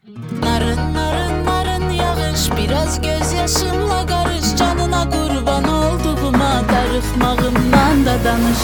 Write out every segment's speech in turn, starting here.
Narın narın narın yağış, biraz gözyaşımla karış. Canına kurban olduğuma darıxmağımdan da danış.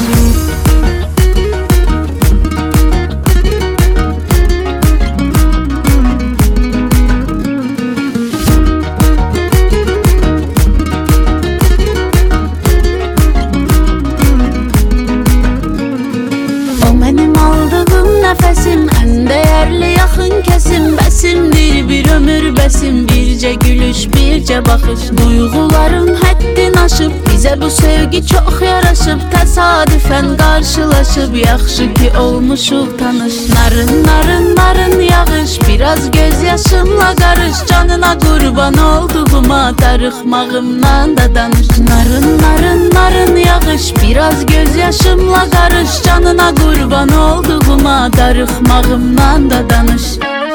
Nefesim en değerli yakın kesim, besimdir bir ömür besim. Birce gülüş, birce bakış, duyguların haddini aşıp bize bu sevgi çok yaraşıp, tesadüfen karşılaşıp yaxşı ki olmuşuq tanış. Narın narın narın yağış, biraz gözyaşımla karış. Canına kurban olduğuma darıxmağımdan da danış. Narın narın narın yağış, biraz gözyaşımla karış. Canına kurban olduğuma darıxmağımdan da danış.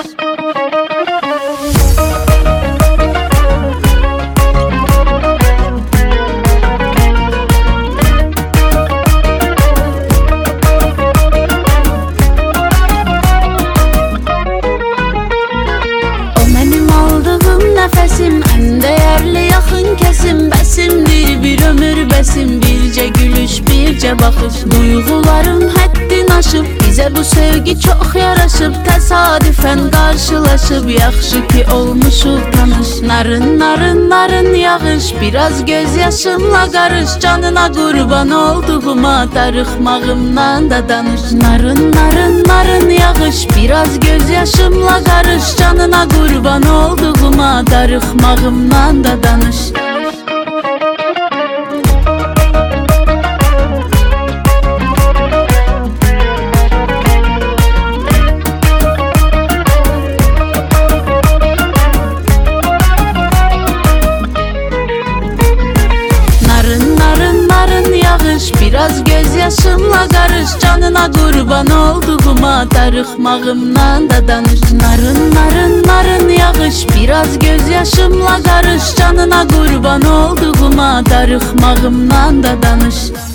Nefesim en değerli yakın kesim, besimdir bir ömür besim. Birce gülüş, birce bakış, duyguların haddini aşıp bize bu sevgi çok yaraşıp, tesadüfen karşılaşıp yaxşı ki olmuşuq tanış. Narın narın narın yağış, biraz gözyaşımla karış. Canına kurban olduğuma darıxmağımdan da danış. Narın narın narın yağış, biraz gözyaşımla karış. Canına kurban olduğuma darıxmağımdan da danış. Narın narın narın yağış, biraz gözyaşımla karış. Canına kurban olduğuma darıxmağımdan da danış. Narın narın narın yağış, biraz gözyaşımla karış. Canına kurban olduğuma darıxmağımdan da danış.